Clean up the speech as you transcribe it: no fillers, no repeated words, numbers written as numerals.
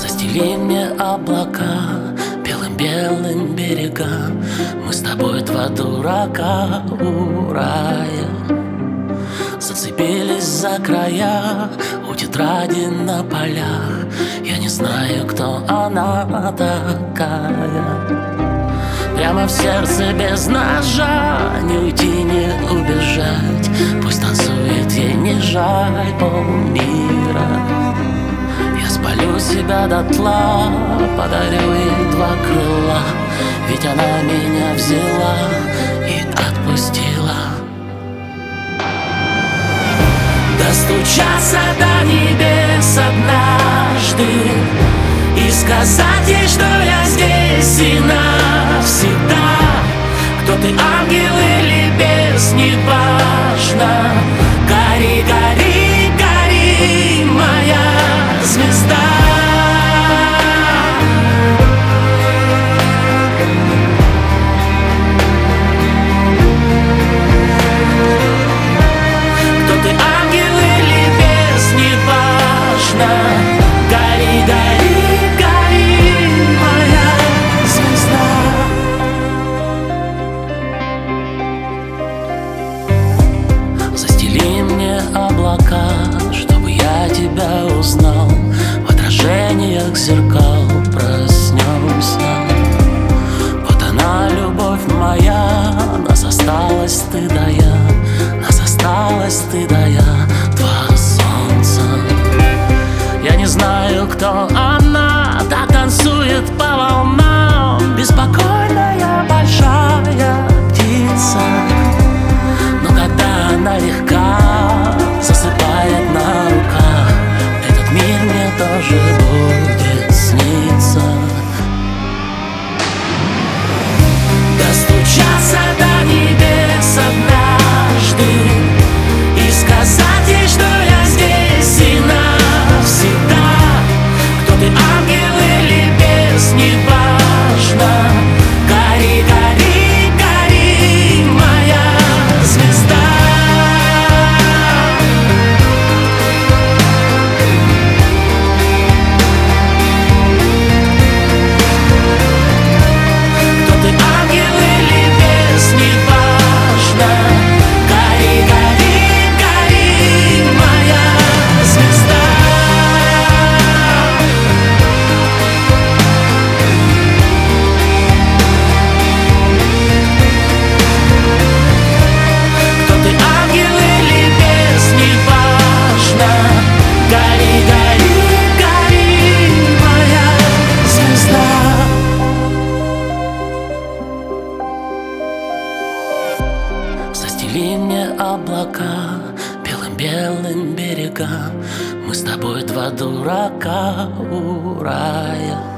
Застели мне облака белым-белым берега. Мы с тобой два дурака у рая. Зацепились за края у тетради на полях. Я не знаю, кто она такая. Прямо в сердце без ножа, не уйти, не убежать. Пусть танцует, ей не жаль полмира. Я спалю себя дотла, подарю ей два крыла. Ведь она меня взяла и отпустила. Достучаться до небес однажды и сказать ей, что я здесь и навсегда. Кто ты, ангел или бес, неважно. Гори, гори, гори, моя звезда. Кто ты, ангел или бес, неважно. Гори, гори, гори, моя звезда. Застели мне облака, чтобы я тебя узнал. В отражениях зеркал проснемся. Вот она, любовь моя, нас осталось ты да я. Нас осталось ты да я, два солнца. Я не знаю, кто она, так танцует по волнам. Беспокойная большая птица. Но когда она легка, засыпает на руках, этот мир мне тоже будет сниться. Достучаться до небес однажды и сказать ей, что я здесь и навсегда. Кто ты, ангел или бес, неважно. Гори, гори, гори, моя звезда. Кто ты, ангел или бес, неважно. Гори, гори, гори, моя звезда. Кто ты, ангел или бес, неважно. Гори, гори, гори, моя звезда. Застели мне облака белым-белым берега. Мы с тобой два дурака у рая.